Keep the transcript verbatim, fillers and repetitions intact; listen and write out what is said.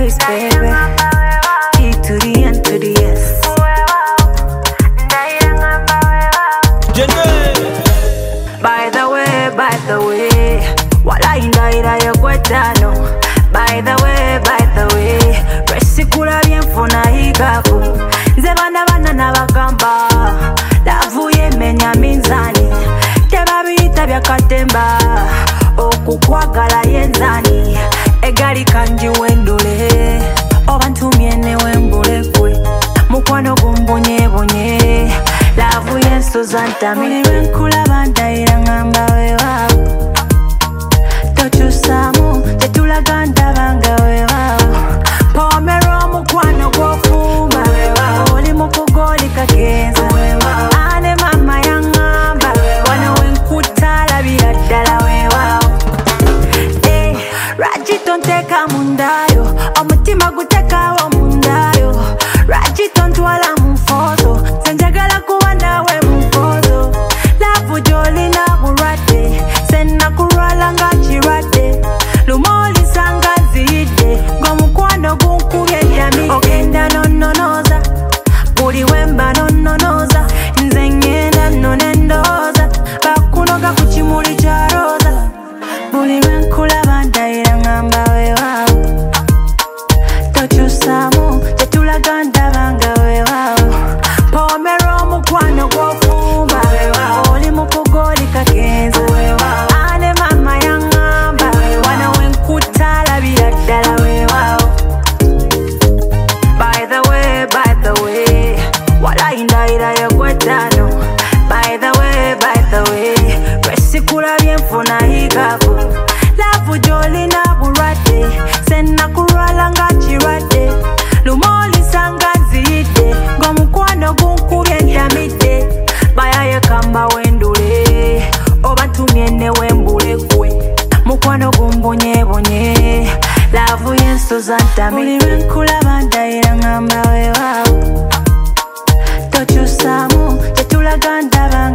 Paris, baby. E to the N to the S. By the way, by the way, wala indaira yokwetano. By the way, by the way, resikula bienfuna hikaku. Nze bana bana na bakamba, lavuye menya minzani. Tebabita byakatemba, okukwagala yenzani. Egali kanji wendule, obantu miene wembule kwe. Mukwano gumbonye bonye, lavuye nsuzanta mini renkula bandaira ngamba wewa. Tochusamu, tetulaganda banga wewa. Pomero mukwano gwofuma wewa. Oli mukugoli kagenza wewa. Ane mama yangamba, wana wenkutala biradala wewa. Eh, Rajito nteka mundayo, omutima guteka wa mundayo. Rajito ntwala mfozo, senjagala kuwa nawe mfozo. Lavu joli na kurate, sena kurala nga chirate. Lumoli sanga zide, gomukwano gunkubye jami. Ogenda nononoza, buli wemba nononoza. Nze ngenda nonendoza, bakunoga kuchimuli cha roza. Buli renkula bandaira ngamba wewa. Tochusamu, tetulaganda banga wewa. Pomero mukwano gwofuma wewa. Oli mukugoli kagenza wewa. Ane mama yangamba, wana wenkutala biradala wewa. By the way, by the way, wala indaira yokwetano. By the way, by the way, resikula bienfuna hikaku. Lavu joli na burate, sena kurala nga chirate. Lumoli sanga zide, gomukwano gunkubye njamide. Bayaye kamba wendule, obantu miene wembule kwe. Mukwano gumbonye bonye, lavu yensuzanta mini renkula bandaira ngamba wewa. Tochusamu, tetulaganda banga